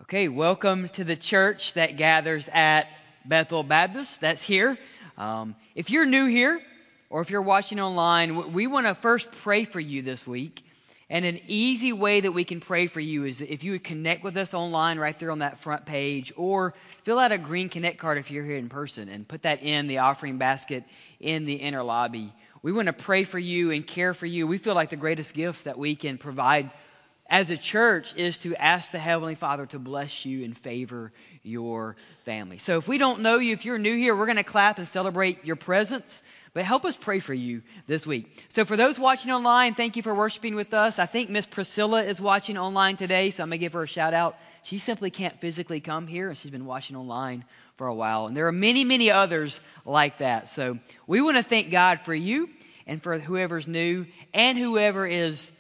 Okay, welcome to the church that gathers at Bethel Baptist. That's here. If you're new here or if you're watching online, we want to first pray for you this week. And an easy way that we can pray for you is if you would connect with us online right there on that front page, or fill out a green Connect card if you're here in person and put that in the offering basket in the inner lobby. We want to pray for you and care for you. We feel like the greatest gift that we can provide as a church is to ask the Heavenly Father to bless you and favor your family. So if we don't know you, if you're new here, we're going to clap and celebrate your presence. But help us pray for you this week. So for those watching online, thank you for worshiping with us. I think Miss Priscilla is watching online today, so I'm going to give her a shout out. She simply can't physically come here, and she's been watching online for a while. And there are many, many others like that. So we want to thank God for you and for whoever's new and whoever is,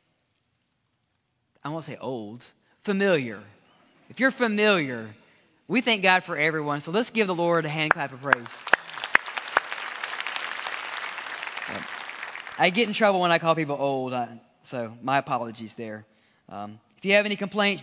I won't say old, familiar. If you're familiar, we thank God for everyone. So let's give the Lord a hand clap of praise. I get in trouble when I call people old, so my apologies there. If you have any complaints,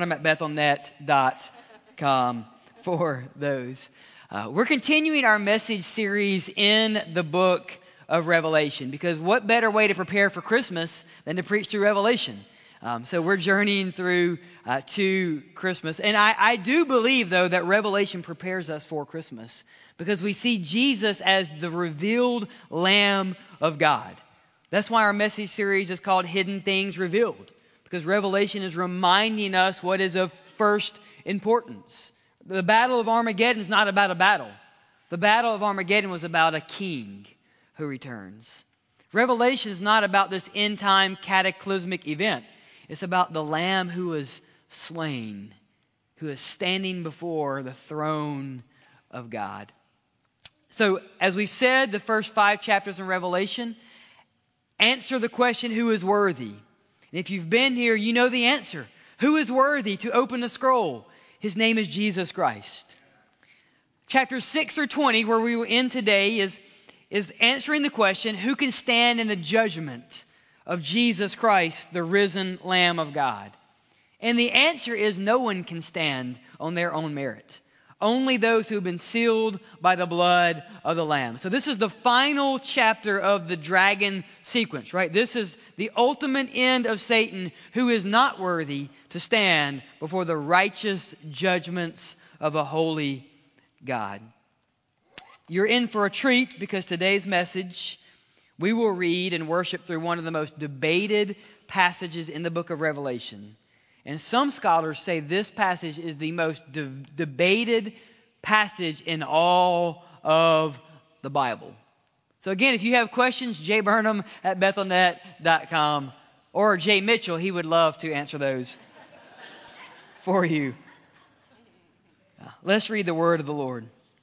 jburnham@bethelnet.com for those. We're continuing our message series in the book of Revelation, because what better way to prepare for Christmas than to preach through Revelation? So we're journeying through to Christmas. And I do believe, though, that Revelation prepares us for Christmas, because we see Jesus as the revealed Lamb of God. That's why our message series is called Hidden Things Revealed, because Revelation is reminding us what is of first importance. The Battle of Armageddon is not about a battle. The Battle of Armageddon was about a king who returns. Revelation is not about this end-time cataclysmic event. It's about the Lamb who was slain, who is standing before the throne of God. So, as we said, the first 5 chapters in Revelation answer the question, who is worthy? And if you've been here, you know the answer. Who is worthy to open the scroll? His name is Jesus Christ. Chapters 6 through 20, where we were in today, is answering the question, who can stand in the judgment of Jesus Christ, the risen Lamb of God? And the answer is no one can stand on their own merit. Only those who have been sealed by the blood of the Lamb. So this is the final chapter of the dragon sequence, right? This is the ultimate end of Satan, who is not worthy to stand before the righteous judgments of a holy God. You're in for a treat, because today's message, we will read and worship through one of the most debated passages in the book of Revelation. And some scholars say this passage is the most debated passage in all of the Bible. So again, if you have questions, jburnham@bethelnet.com, or Jay Mitchell, he would love to answer those for you. Let's read the word of the Lord.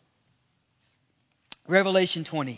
Revelation 20.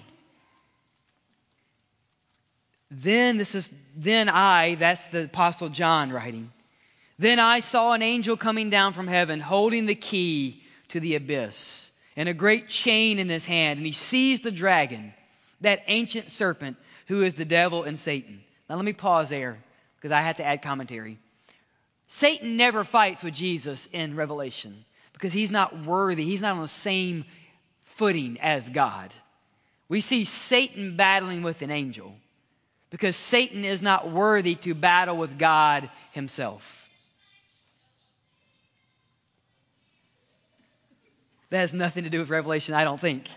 Then I, that's the Apostle John writing. Then I saw an angel coming down from heaven, holding the key to the abyss, and a great chain in his hand. And he seized the dragon, that ancient serpent, who is the devil and Satan. Now let me pause there, because I had to add commentary. Satan never fights with Jesus in Revelation, because he's not worthy. He's not on the same footing as God. We see Satan battling with an angel, because Satan is not worthy to battle with God himself. That has nothing to do with Revelation, I don't think.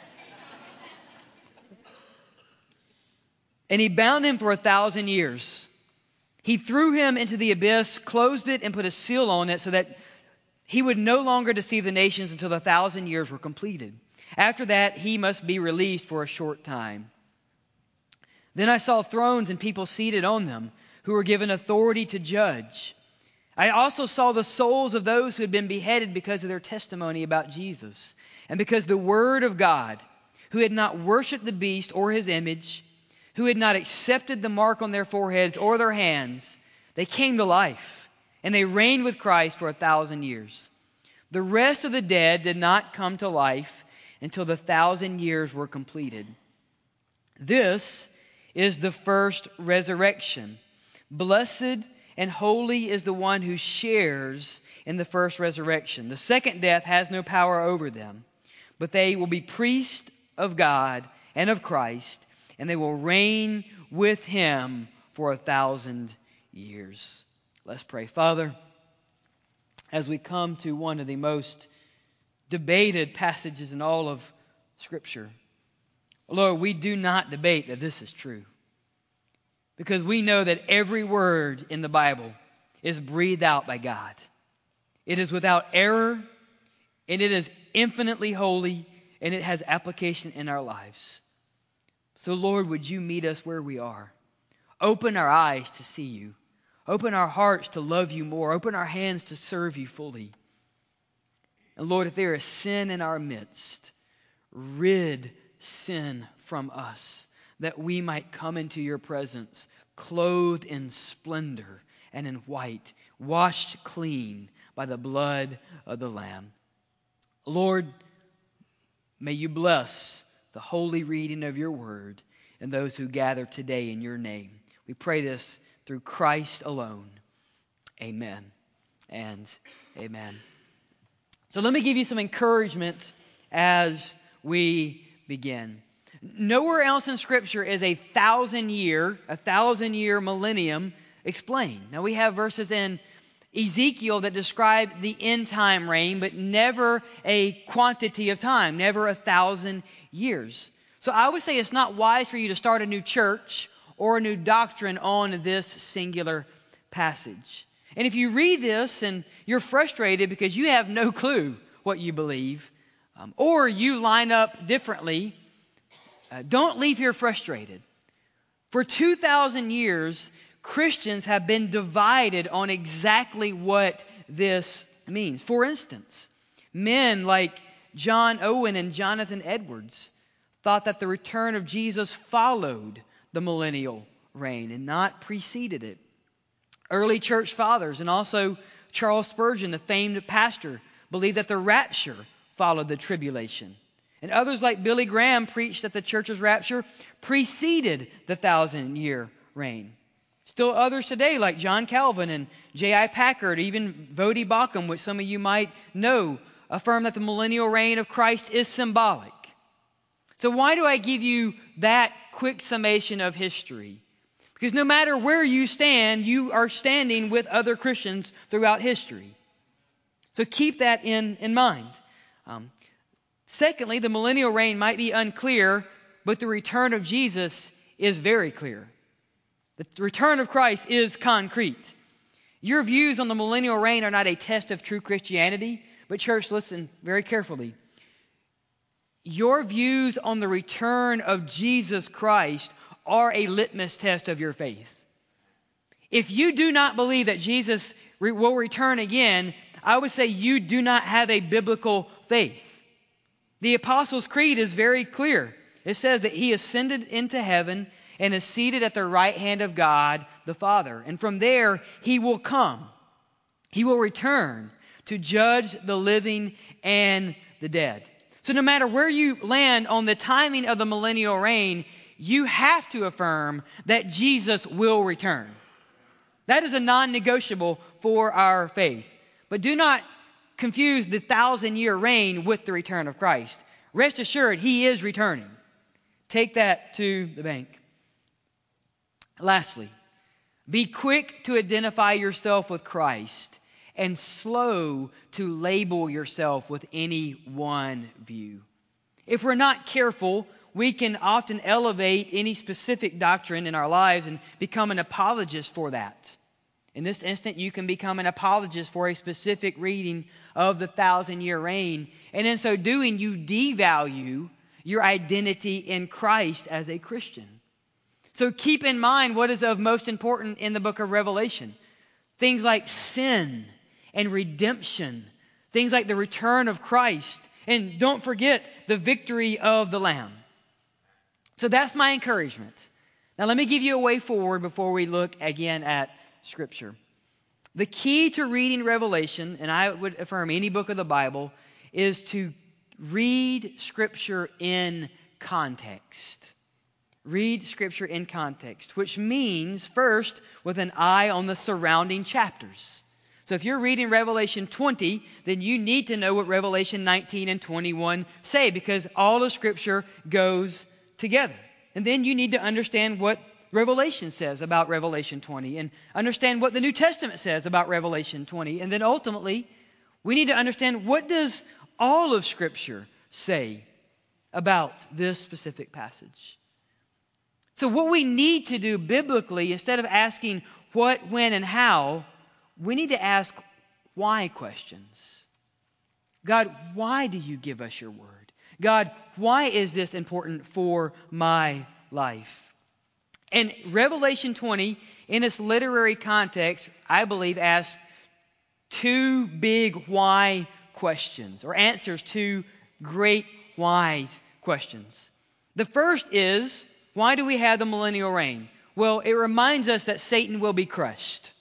And he bound him for 1,000 years. He threw him into the abyss, closed it, and put a seal on it, so that he would no longer deceive the nations until the 1,000 years were completed. After that, he must be released for a short time. Then I saw thrones and people seated on them, who were given authority to judge. I also saw the souls of those who had been beheaded because of their testimony about Jesus, and because the word of God, who had not worshipped the beast or his image, who had not accepted the mark on their foreheads or their hands. They came to life, and they reigned with Christ for 1,000 years. The rest of the dead did not come to life until the 1,000 years were completed. This is the first resurrection. Blessed and holy is the one who shares in the first resurrection. The second death has no power over them, but they will be priests of God and of Christ, and they will reign with Him for 1,000 years. Let's pray. Father, as we come to one of the most debated passages in all of Scripture, Lord, we do not debate that this is true, because we know that every word in the Bible is breathed out by God. It is without error, and it is infinitely holy, and it has application in our lives. So, Lord, would you meet us where we are? Open our eyes to see you. Open our hearts to love you more. Open our hands to serve you fully. And Lord, if there is sin in our midst, rid sin from us, that we might come into your presence, clothed in splendor and in white, washed clean by the blood of the Lamb. Lord, may you bless the holy reading of your word and those who gather today in your name. We pray this through Christ alone. Amen and amen. So let me give you some encouragement as we begin. Nowhere else in Scripture is a 1,000-year millennium explained. Now we have verses in Ezekiel that describe the end time reign, but never a quantity of time, never 1,000 years. So I would say it's not wise for you to start a new church or a new doctrine on this singular passage. And if you read this and you're frustrated because you have no clue what you believe, or you line up differently, don't leave here frustrated. For 2,000 years, Christians have been divided on exactly what this means. For instance, men like John Owen and Jonathan Edwards thought that the return of Jesus followed the millennial reign and not preceded it. Early church fathers and also Charles Spurgeon, the famed pastor, believed that the rapture followed the tribulation. And others like Billy Graham preached that the church's rapture preceded the 1,000-year reign. Still others today like John Calvin and J.I. Packard, even Voddie Baucham, which some of you might know, affirm that the millennial reign of Christ is symbolic. So why do I give you that quick summation of history? Because no matter where you stand, you are standing with other Christians throughout history. So keep that in mind. Secondly, the millennial reign might be unclear, but the return of Jesus is very clear. The return of Christ is concrete. Your views on the millennial reign are not a test of true Christianity, but church, listen very carefully. Your views on the return of Jesus Christ are a litmus test of your faith. If you do not believe that Jesus will return again, I would say you do not have a biblical faith. The Apostles' Creed is very clear. It says that He ascended into heaven and is seated at the right hand of God the Father. And from there He will come. He will return to judge the living and the dead. So no matter where you land on the timing of the millennial reign, you have to affirm that Jesus will return. That is a non-negotiable for our faith. But do not confuse the 1,000-year reign with the return of Christ. Rest assured, He is returning. Take that to the bank. Lastly, be quick to identify yourself with Christ and slow to label yourself with any one view. If we're not careful, we can often elevate any specific doctrine in our lives and become an apologist for that. In this instant, you can become an apologist for a specific reading of the 1,000-year reign. And in so doing, you devalue your identity in Christ as a Christian. So keep in mind what is of most importance in the book of Revelation. Things like sin and redemption. Things like the return of Christ. And don't forget the victory of the Lamb. So that's my encouragement. Now let me give you a way forward before we look again at Scripture. The key to reading Revelation, and I would affirm any book of the Bible, is to read Scripture in context. read Scripture in context, which means first with an eye on the surrounding chapters. So if you're reading Revelation 20, then you need to know what Revelation 19 and 21 say, because all of Scripture goes together. And then you need to understand what Revelation says about Revelation 20 and understand what the New Testament says about Revelation 20. And then ultimately, we need to understand, what does all of Scripture say about this specific passage? So what we need to do biblically, instead of asking what, when, and how, we need to ask why questions. God, why do you give us your word? God, why is this important for my life? And Revelation 20, in its literary context, I believe asks two big why questions, or answers to great whys questions. The first is, why do we have the millennial reign? Well, it reminds us that Satan will be crushed.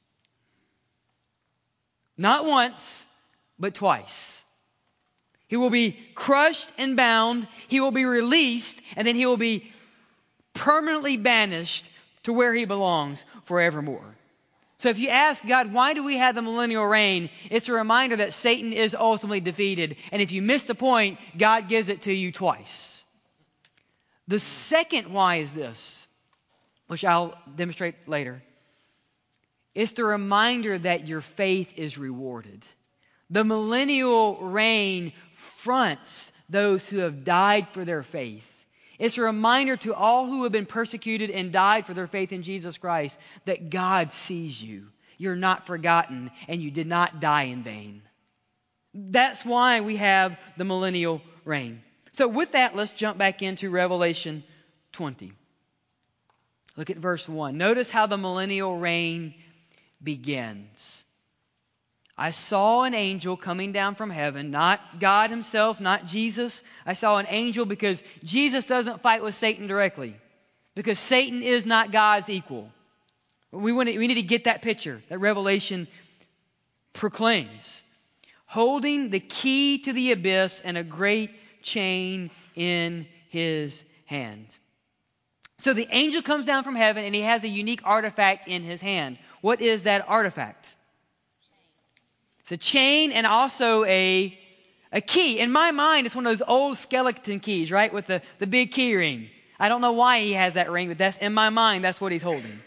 Not once, but twice. He will be crushed and bound, he will be released, and then he will be permanently banished to where he belongs forevermore. So if you ask God, why do we have the millennial reign? It's a reminder that Satan is ultimately defeated. And if you miss the point, God gives it to you twice. The second why is this, which I'll demonstrate later. It's the reminder that your faith is rewarded. The millennial reign fronts those who have died for their faith. It's a reminder to all who have been persecuted and died for their faith in Jesus Christ that God sees you. You're not forgotten, and you did not die in vain. That's why we have the millennial reign. So with that, let's jump back into Revelation 20. Look at verse 1. Notice how the millennial reign begins. I saw an angel coming down from heaven, not God himself, not Jesus. I saw an angel, because Jesus doesn't fight with Satan directly, because Satan is not God's equal. We need to get that picture that Revelation proclaims. Holding the key to the abyss and a great chain in his hand. So the angel comes down from heaven and he has a unique artifact in his hand. What is that artifact? It's a chain and also a key. In my mind, it's one of those old skeleton keys, right? With the big key ring. I don't know why he has that ring, but that's in my mind, that's what he's holding.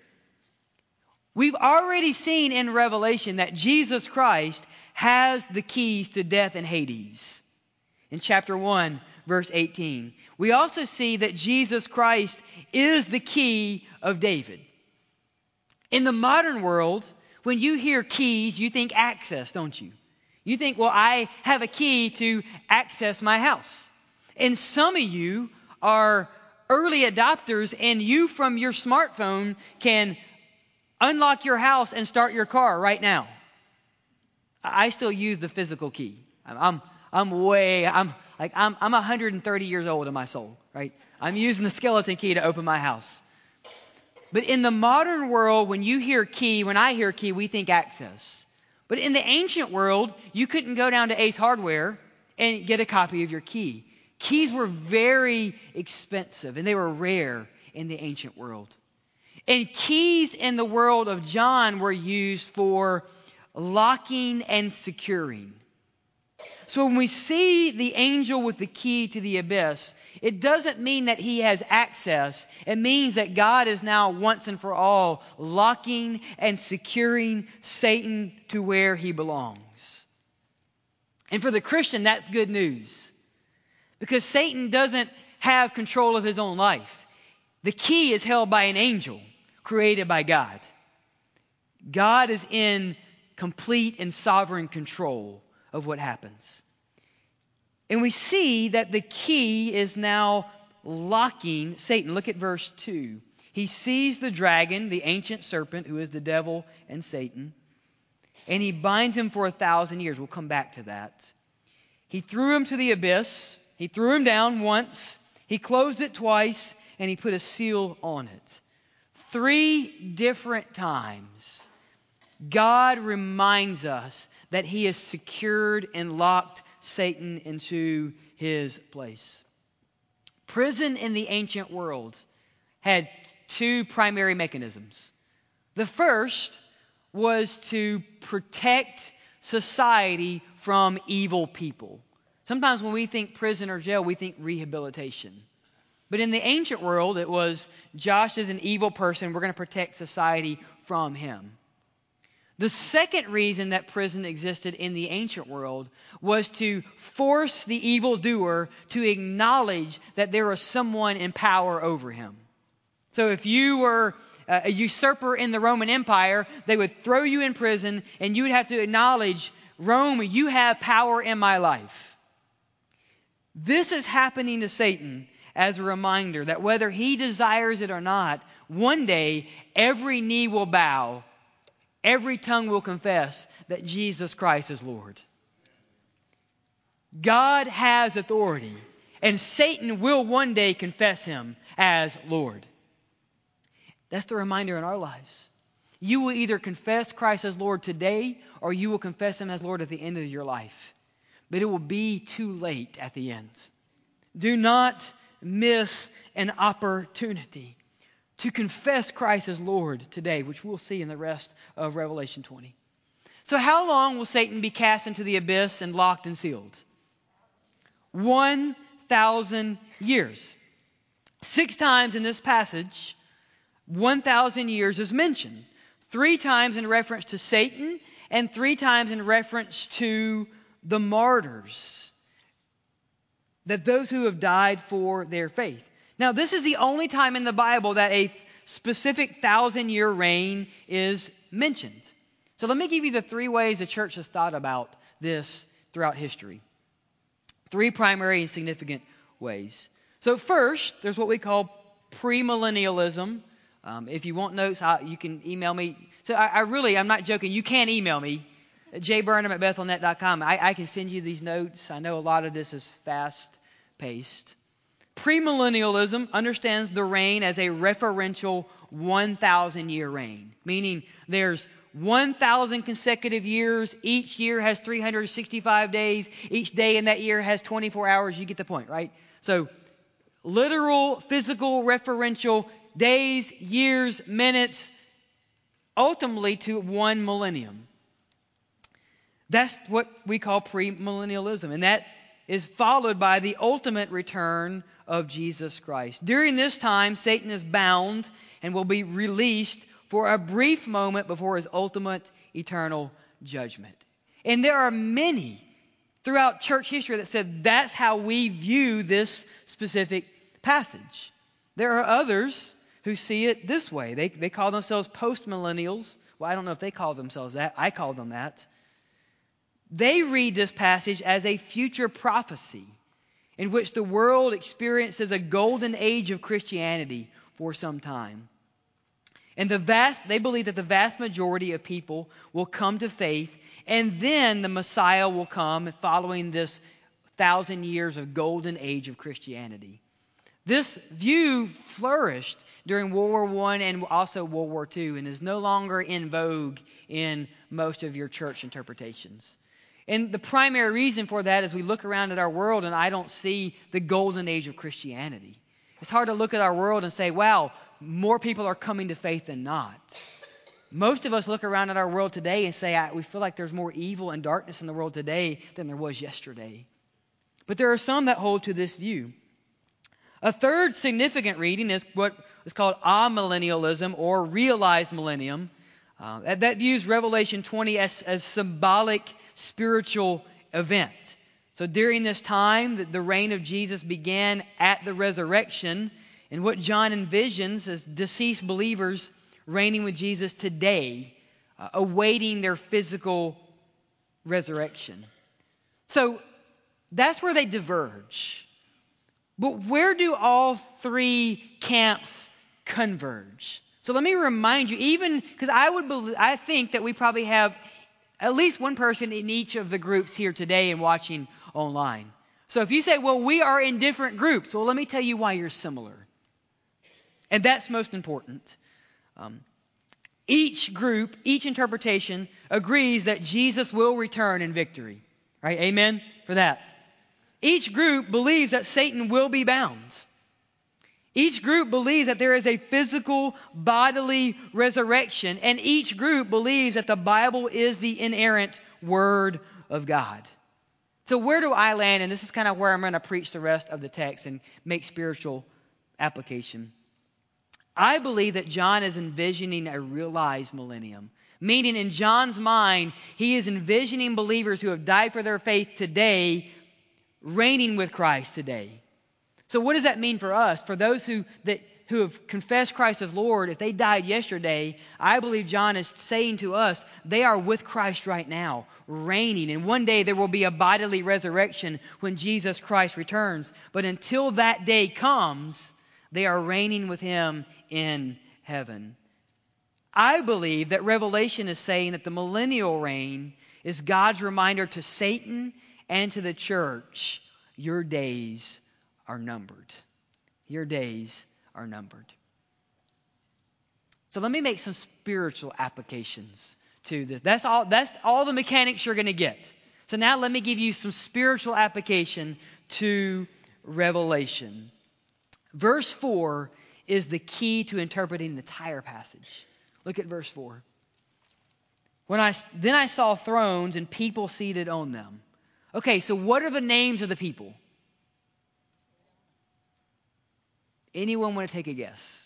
We've already seen in Revelation that Jesus Christ has the keys to death and Hades. In chapter 1, verse 18. We also see that Jesus Christ is the key of David. In the modern world, when you hear keys, you think access, don't you? You think, well, I have a key to access my house. And some of you are early adopters, and you from your smartphone can unlock your house and start your car right now. I still use the physical key. I'm 130 years old in my soul, right? I'm using the skeleton key to open my house. But in the modern world, when you hear key, when I hear key, we think access. But in the ancient world, you couldn't go down to Ace Hardware and get a copy of your key. Keys were very expensive, and they were rare in the ancient world. And keys in the world of John were used for locking and securing. So when we see the angel with the key to the abyss, it doesn't mean that he has access. It means that God is now once and for all locking and securing Satan to where he belongs. And for the Christian, that's good news. Because Satan doesn't have control of his own life. The key is held by an angel created by God. God is in complete and sovereign control of what happens. And we see that the key is now locking Satan. Look at verse 2. He sees the dragon, the ancient serpent, who is the devil and Satan, and he binds him for 1,000 years. We'll come back to that. He threw him to the abyss. He threw him down once. He closed it twice, and he put a seal on it. 3 different times, God reminds us that he has secured and locked Satan into his place. Prison in the ancient world had two primary mechanisms. The first was to protect society from evil people. Sometimes when we think prison or jail, we think rehabilitation. But in the ancient world, it was Josh is an evil person. We're going to protect society from him. The second reason that prison existed in the ancient world was to force the evildoer to acknowledge that there was someone in power over him. So if you were a usurper in the Roman Empire, they would throw you in prison and you would have to acknowledge, Rome, you have power in my life. This is happening to Satan as a reminder that whether he desires it or not, one day every knee will bow, every tongue will confess that Jesus Christ is Lord. God has authority, and Satan will one day confess him as Lord. That's the reminder in our lives. You will either confess Christ as Lord today, or you will confess him as Lord at the end of your life. But it will be too late at the end. Do not miss an opportunity to confess Christ as Lord today, which we'll see in the rest of Revelation 20. So how long will Satan be cast into the abyss and locked and sealed? 1,000 years. 6 times in this passage, 1,000 years is mentioned. 3 times in reference to Satan and 3 times in reference to the martyrs, that those who have died for their faith. Now, this is the only time in the Bible that a specific 1,000-year reign is mentioned. So let me give you the 3 ways the church has thought about this throughout history. 3 primary and significant ways. So first, there's what we call premillennialism. If you want notes, you can email me. So I'm not joking. You can email me at jburnham@bethelnet.com. I can send you these notes. I know a lot of this is fast-paced. Premillennialism understands the reign as a referential 1,000-year reign, meaning there's 1,000 consecutive years. Each year has 365 days. Each day in that year has 24 hours. You get the point, right? So literal, physical, referential days, years, minutes, ultimately to 1 millennium. That's what we call premillennialism, and that is followed by the ultimate return of Jesus Christ. During this time, Satan is bound and will be released for a brief moment before his ultimate eternal judgment. And there are many throughout church history that said that's how we view this specific passage. There are others who see it this way. They call themselves postmillennials. Well, I don't know if they call themselves that. I call them that. They read this passage as a future prophecy in which the world experiences a golden age of Christianity for some time. And they believe that the vast majority of people will come to faith, and then the Messiah will come following this 1,000 years of golden age of Christianity. This view flourished during World War I and also World War II and is no longer in vogue in most of your church interpretations. And the primary reason for that is we look around at our world and I don't see the golden age of Christianity. It's hard to look at our world and say, wow, more people are coming to faith than not. Most of us look around at our world today and say, we feel like there's more evil and darkness in the world today than there was yesterday. But there are some that hold to this view. A third significant reading is what is called amillennialism or realized millennium. That views Revelation 20 as symbolic spiritual event. So during this time, the reign of Jesus began at the resurrection. And what John envisions is deceased believers reigning with Jesus today, awaiting their physical resurrection. So that's where they diverge. But where do all 3 camps converge? So let me remind you, even because I think that we probably have at least one person in each of the groups here today and watching online. So if you say, well, we are in different groups, well, let me tell you why you're similar. And that's most important. Each group, each interpretation agrees that Jesus will return in victory. Right? Amen for that. Each group believes that Satan will be bound. Each group believes that there is a physical, bodily resurrection, and each group believes that the Bible is the inerrant Word of God. So where do I land? And this is kind of where I'm going to preach the rest of the text and make spiritual application. I believe that John is envisioning a realized millennium. Meaning in John's mind, he is envisioning believers who have died for their faith today, reigning with Christ today. So what does that mean for us? For those who have confessed Christ as Lord, if they died yesterday, I believe John is saying to us, they are with Christ right now, reigning. And one day there will be a bodily resurrection when Jesus Christ returns. But until that day comes, they are reigning with Him in heaven. I believe that Revelation is saying that the millennial reign is God's reminder to Satan and to the church, your days are numbered. Your days are numbered. So let me make some spiritual applications to this. That's all the mechanics you're going to get. So now let me give you some spiritual application to Revelation. Verse 4 is the key to interpreting the entire passage. Look at verse 4. Then I saw thrones and people seated on them. Okay, so what are the names of the people? Anyone want to take a guess?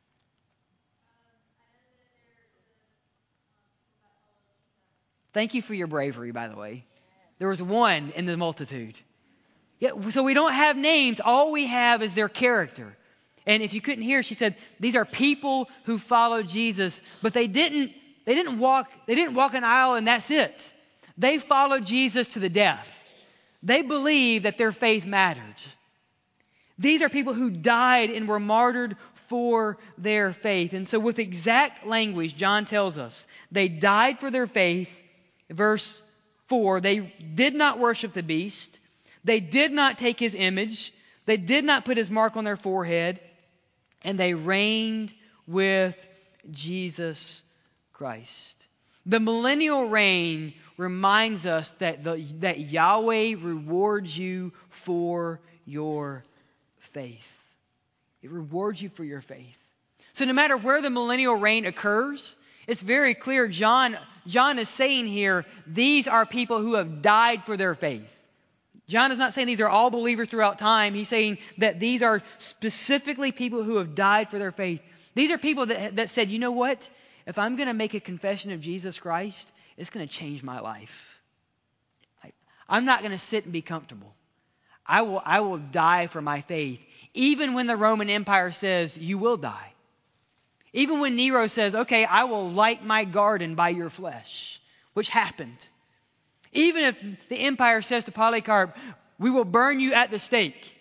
Thank you for your bravery, by the way. There was one in the multitude. Yeah, so we don't have names. All we have is their character. And if you couldn't hear, she said, these are people who follow Jesus, but they didn't walk an aisle and that's it. They followed Jesus to the death. They believed that their faith mattered. These are people who died and were martyred for their faith. And so with exact language, John tells us, they died for their faith. Verse 4, they did not worship the beast. They did not take his image. They did not put his mark on their forehead. And they reigned with Jesus Christ. The millennial reign reminds us that Yahweh rewards you for your faith. It rewards you for your faith. So no matter where the millennial reign occurs, it's very clear John is saying here, these are people who have died for their faith. John is not saying these are all believers throughout time. He's saying that these are specifically people who have died for their faith. These are people that said, you know what? If I'm going to make a confession of Jesus Christ, it's going to change my life. I'm not going to sit and be comfortable. I will die for my faith. Even when the Roman Empire says, you will die. Even when Nero says, okay, I will light my garden by your flesh, which happened. Even if the empire says to Polycarp, we will burn you at the stake.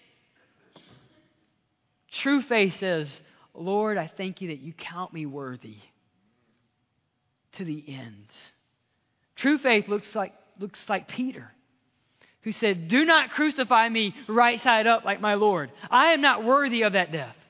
True faith says, Lord, I thank you that you count me worthy to the end. True faith looks like Peter, who said, do not crucify me right side up like my Lord. I am not worthy of that death.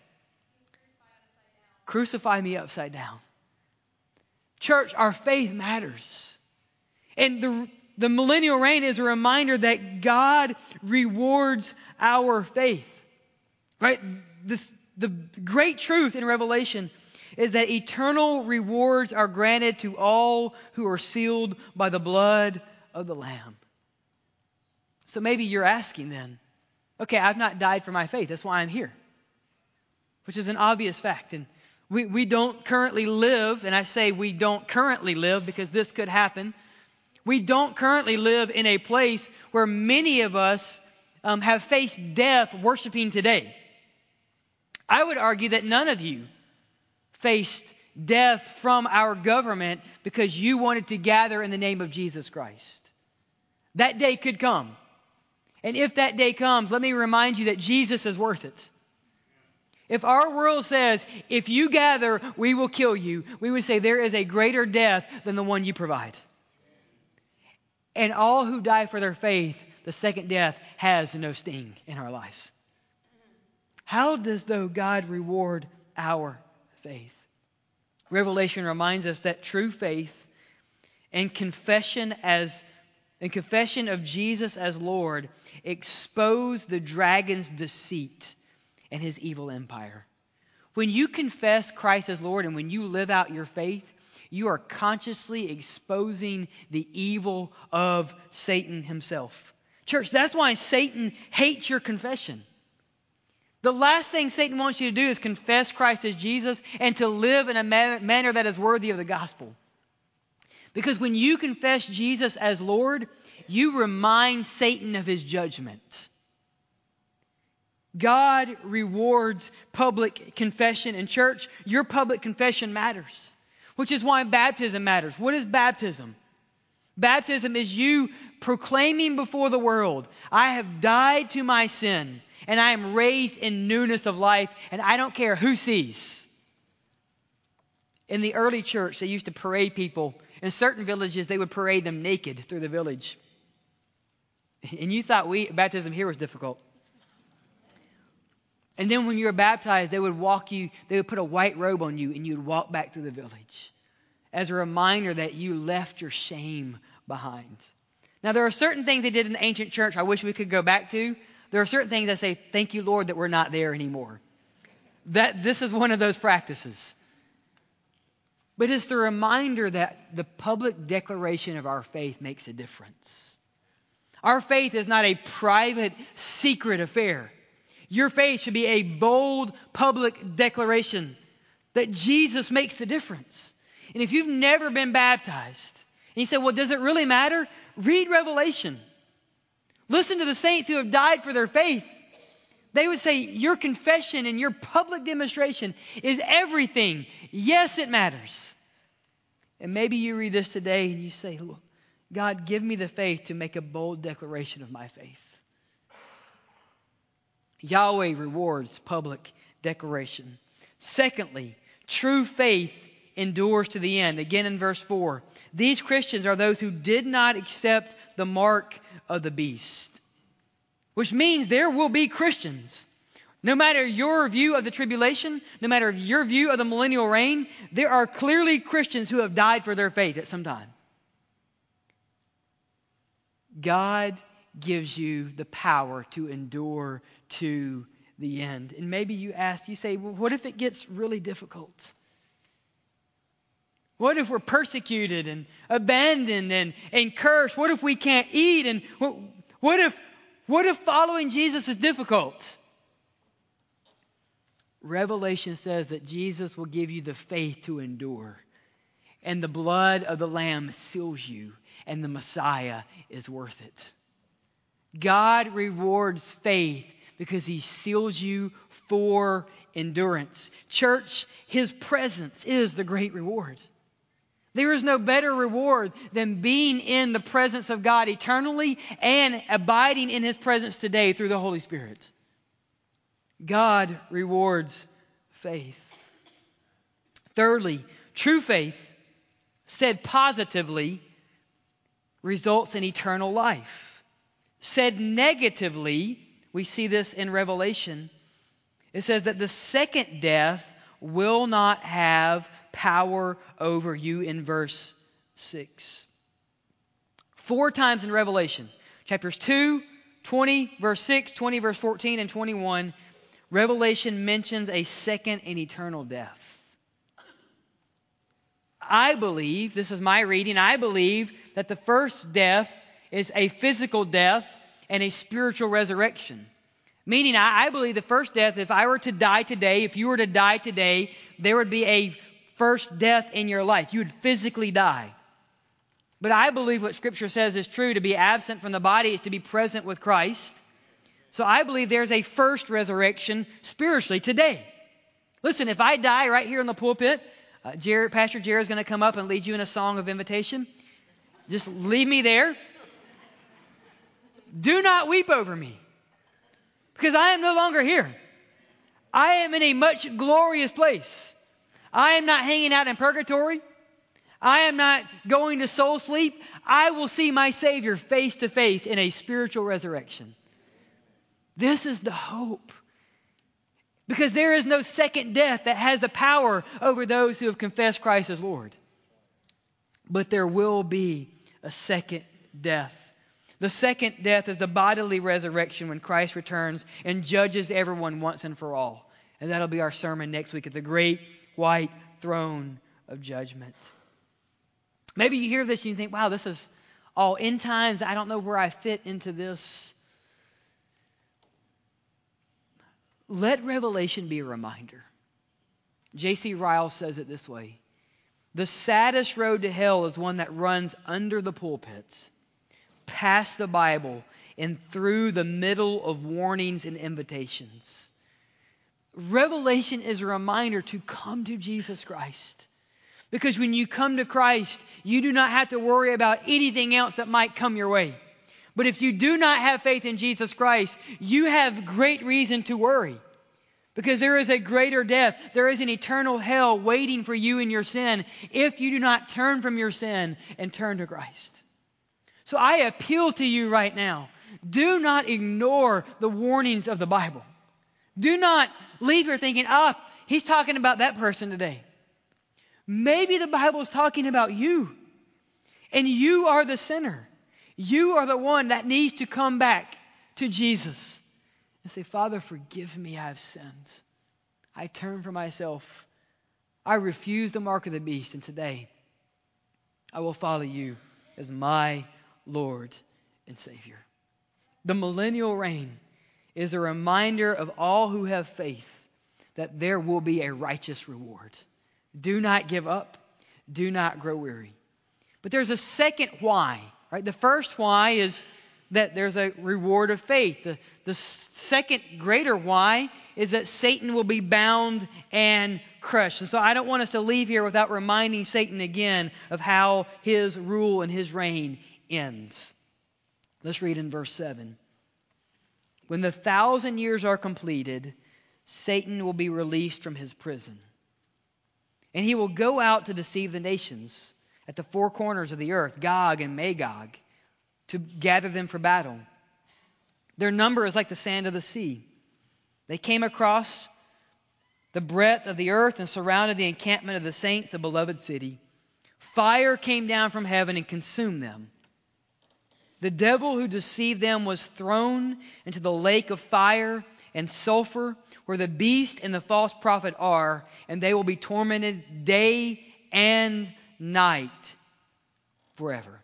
Crucify me upside down. Church, our faith matters. And the millennial reign is a reminder that God rewards our faith. Right? The great truth in Revelation is that eternal rewards are granted to all who are sealed by the blood of the Lamb. So maybe you're asking then, okay, I've not died for my faith. That's why I'm here. Which is an obvious fact. And we don't currently live, and I say we don't currently live because this could happen. We don't currently live in a place where many of us have faced death worshiping today. I would argue that none of you faced death from our government because you wanted to gather in the name of Jesus Christ. That day could come. And if that day comes, let me remind you that Jesus is worth it. If our world says, if you gather, we will kill you, we would say there is a greater death than the one you provide. And all who die for their faith, the second death has no sting in our lives. How does, though, God reward our faith? Revelation reminds us that true faith and confession of Jesus as Lord expose the dragon's deceit and his evil empire. When you confess Christ as Lord and when you live out your faith, you are consciously exposing the evil of Satan himself. Church, that's why Satan hates your confession. The last thing Satan wants you to do is confess Christ as Jesus and to live in a manner that is worthy of the gospel. Because when you confess Jesus as Lord, you remind Satan of his judgment. God rewards public confession. In church, your public confession matters, which is why baptism matters. What is baptism? Baptism is you proclaiming before the world, I have died to my sin, and I am raised in newness of life, and I don't care who sees. In the early church, they used to parade people. In certain villages, they would parade them naked through the village. And you thought baptism here was difficult. And then when you were baptized, they would put a white robe on you, and you'd walk back through the village as a reminder that you left your shame behind. Now, there are certain things they did in the ancient church I wish we could go back to. There are certain things that say, thank you, Lord, that we're not there anymore. This is one of those practices. But it's the reminder that the public declaration of our faith makes a difference. Our faith is not a private, secret affair. Your faith should be a bold public declaration that Jesus makes the difference. And if you've never been baptized, and you say, well, does it really matter? Read Revelation. Listen to the saints who have died for their faith. They would say your confession and your public demonstration is everything. Yes, it matters. And maybe you read this today and you say, look, God, give me the faith to make a bold declaration of my faith. Yahweh rewards public declaration. Secondly, true faith endures to the end. Again in verse 4. These Christians are those who did not accept the mark of the beast. Which means there will be Christians. No matter your view of the tribulation, no matter your view of the millennial reign, there are clearly Christians who have died for their faith at some time. God gives you the power to endure to the end. And maybe you say, well, what if it gets really difficult? What if we're persecuted and abandoned and cursed? What if we can't eat? And what if following Jesus is difficult? Revelation says that Jesus will give you the faith to endure. And the blood of the Lamb seals you. And the Messiah is worth it. God rewards faith because He seals you for endurance. Church, His presence is the great reward. There is no better reward than being in the presence of God eternally and abiding in His presence today through the Holy Spirit. God rewards faith. Thirdly, true faith, said positively, results in eternal life. Said negatively, we see this in Revelation, it says that the second death will not have power over you in verse 6. 4 times in Revelation, chapters 2, 20, verse 6, 20, verse 14, and 21, Revelation mentions a second and eternal death. I believe, this is my reading, I believe that the first death is a physical death and a spiritual resurrection. Meaning, I believe the first death, if I were to die today, if you were to die today, there would be a first death in your life. You would physically die. But I believe what Scripture says is true. To be absent from the body is to be present with Christ. So I believe there's a first resurrection spiritually today. Listen, if I die right here in the pulpit, Pastor Jared is going to come up and lead you in a song of invitation. Just leave me there. Do not weep over me, because I am no longer here. I am in a much glorious place. I am not hanging out in purgatory. I am not going to soul sleep. I will see my Savior face to face in a spiritual resurrection. This is the hope. Because there is no second death that has the power over those who have confessed Christ as Lord. But there will be a second death. The second death is the bodily resurrection when Christ returns and judges everyone once and for all. And that'll be our sermon next week at the great white throne of judgment. Maybe you hear this and you think, wow, this is all end times. I don't know where I fit into this. Let Revelation be a reminder. J.C. Ryle says it this way. The saddest road to hell is one that runs under the pulpits, past the Bible, and through the middle of warnings and invitations. Revelation is a reminder to come to Jesus Christ. Because when you come to Christ, you do not have to worry about anything else that might come your way. But if you do not have faith in Jesus Christ, you have great reason to worry. Because there is a greater death. There is an eternal hell waiting for you in your sin if you do not turn from your sin and turn to Christ. So I appeal to you right now. Do not ignore the warnings of the Bible. Do not leave here thinking, he's talking about that person today. Maybe the Bible is talking about you. And you are the sinner. You are the one that needs to come back to Jesus and say, Father, forgive me, I have sinned. I turn from myself. I refuse the mark of the beast. And today, I will follow you as my Lord and Savior. The millennial reign is a reminder of all who have faith that there will be a righteous reward. Do not give up. Do not grow weary. But there's a second why, right? The first why is that there's a reward of faith. The second greater why is that Satan will be bound and crushed. And so I don't want us to leave here without reminding Satan again of how his rule and his reign ends. Let's read in verse 7. When the 1,000 years are completed, Satan will be released from his prison. And he will go out to deceive the nations at the four corners of the earth, Gog and Magog, to gather them for battle. Their number is like the sand of the sea. They came across the breadth of the earth and surrounded the encampment of the saints, the beloved city. Fire came down from heaven and consumed them. The devil who deceived them was thrown into the lake of fire and sulfur, where the beast and the false prophet are, and they will be tormented day and night forever.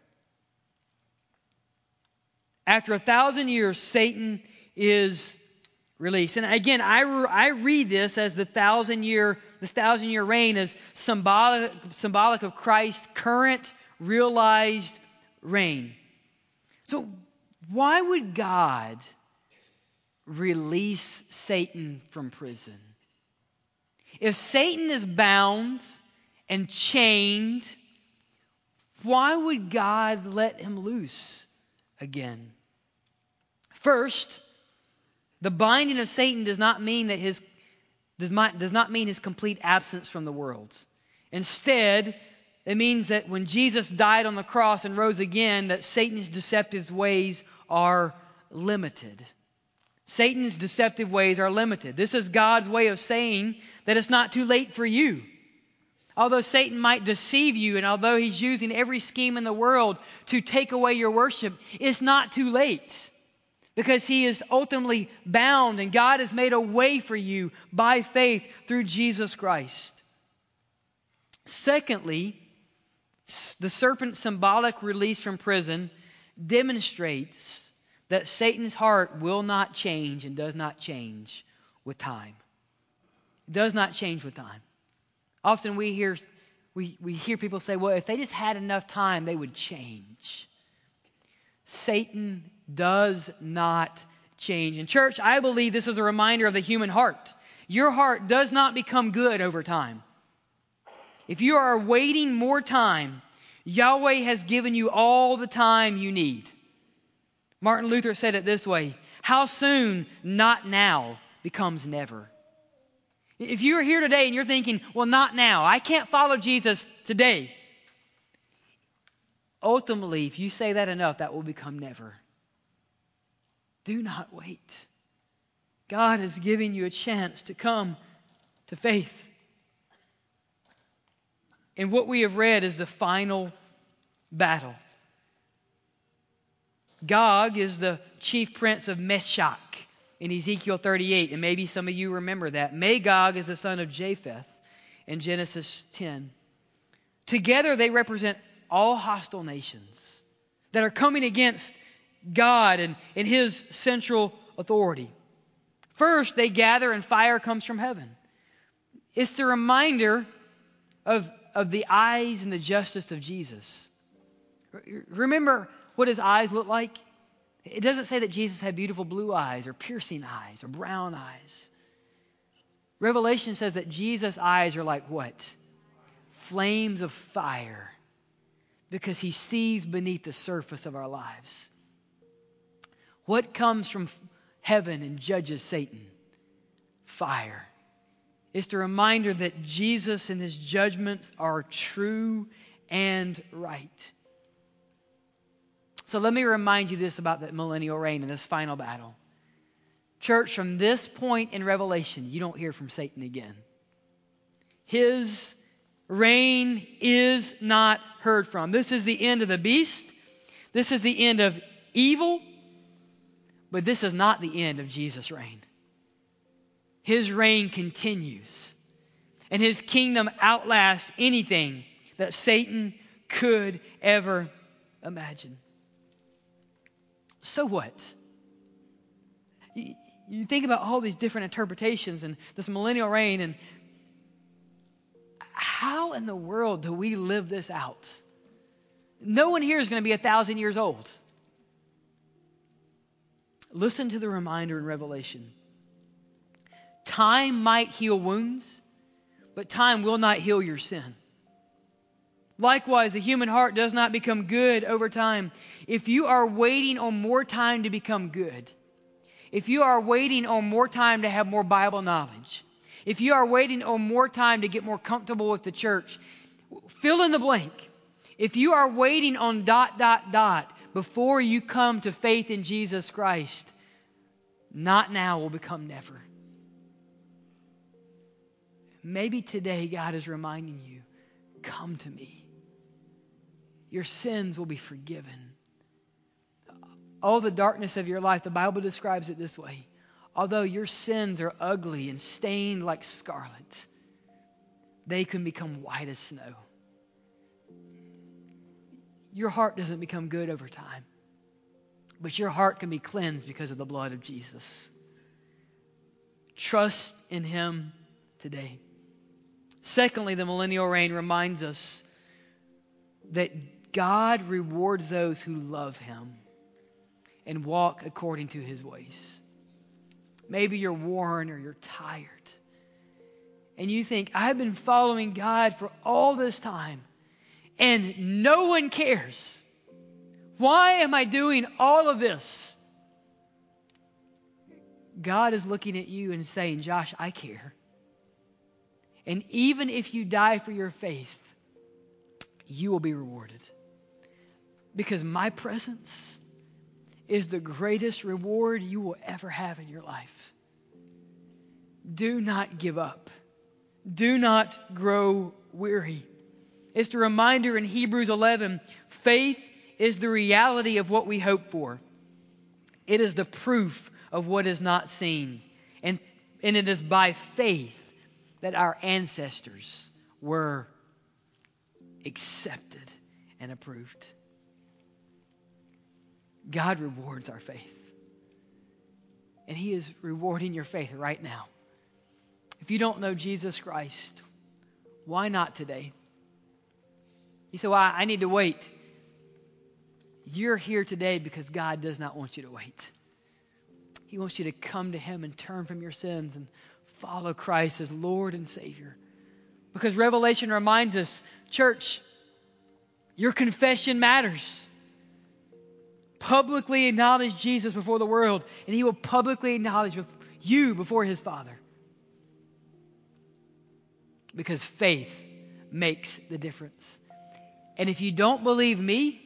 After 1,000 years, Satan is released. And again, I read this as this 1,000-year reign is symbolic of Christ's current realized reign. So why would God release Satan from prison? If Satan is bound and chained, why would God let him loose again? First, the binding of Satan does not mean his complete absence from the world. Instead, it means that when Jesus died on the cross and rose again, that Satan's deceptive ways are limited. Satan's deceptive ways are limited. This is God's way of saying that it's not too late for you. Although Satan might deceive you, and although he's using every scheme in the world to take away your worship, it's not too late. Because he is ultimately bound, and God has made a way for you by faith through Jesus Christ. Secondly, the serpent's symbolic release from prison demonstrates that Satan's heart will not change and does not change with time. It does not change with time. Often we hear people say, well, if they just had enough time, they would change. Satan does not change. In church, I believe this is a reminder of the human heart. Your heart does not become good over time. If you are waiting more time, Yahweh has given you all the time you need. Martin Luther said it this way: how soon, not now, becomes never. If you're here today and you're thinking, well, not now, I can't follow Jesus today. Ultimately, if you say that enough, that will become never. Do not wait. God is giving you a chance to come to faith. And what we have read is the final battle. Gog is the chief prince of Meshach in Ezekiel 38, and maybe some of you remember that. Magog is the son of Japheth in Genesis 10. Together they represent all hostile nations that are coming against God and His central authority. First, they gather and fire comes from heaven. It's the reminder of the eyes and the justice of Jesus. Remember what His eyes look like? It doesn't say that Jesus had beautiful blue eyes or piercing eyes or brown eyes. Revelation says that Jesus' eyes are like what? Flames of fire, because He sees beneath the surface of our lives. What comes from heaven and judges Satan? Fire. It's the reminder that Jesus and His judgments are true and right. So let me remind you this about that millennial reign and this final battle. Church, from this point in Revelation, you don't hear from Satan again. His reign is not heard from. This is the end of the beast. This is the end of evil. But this is not the end of Jesus' reign. His reign continues. And His kingdom outlasts anything that Satan could ever imagine. So what? You think about all these different interpretations and this millennial reign, and how in the world do we live this out? No one here is going to be 1,000 years old. Listen to the reminder in Revelation. Time might heal wounds, but time will not heal your sin. Likewise, the human heart does not become good over time. If you are waiting on more time to become good, if you are waiting on more time to have more Bible knowledge, if you are waiting on more time to get more comfortable with the church, fill in the blank. If you are waiting on ... before you come to faith in Jesus Christ, not now will become never. Maybe today God is reminding you, come to me. Your sins will be forgiven. All the darkness of your life, the Bible describes it this way. Although your sins are ugly and stained like scarlet, they can become white as snow. Your heart doesn't become good over time, but your heart can be cleansed because of the blood of Jesus. Trust in Him today. Secondly, the millennial reign reminds us that God rewards those who love Him and walk according to His ways. Maybe you're worn or you're tired, and you think, I've been following God for all this time, and no one cares. Why am I doing all of this? God is looking at you and saying, Josh, I care. And even if you die for your faith, you will be rewarded. Because my presence is the greatest reward you will ever have in your life. Do not give up. Do not grow weary. It's the reminder in Hebrews 11, faith is the reality of what we hope for. It is the proof of what is not seen. And it is by faith that our ancestors were accepted and approved. God rewards our faith. And He is rewarding your faith right now. If you don't know Jesus Christ, why not today? You say, well, I need to wait. You're here today because God does not want you to wait. He wants you to come to Him and turn from your sins and follow Christ as Lord and Savior. Because Revelation reminds us, church, your confession matters. Publicly acknowledge Jesus before the world, and He will publicly acknowledge you before His Father. Because faith makes the difference. And if you don't believe me,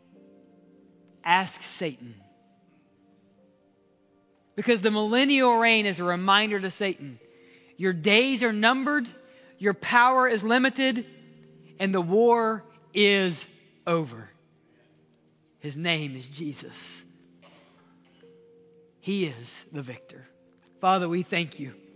ask Satan. Because the millennial reign is a reminder to Satan. Your days are numbered, your power is limited, and the war is over. His name is Jesus. He is the victor. Father, we thank you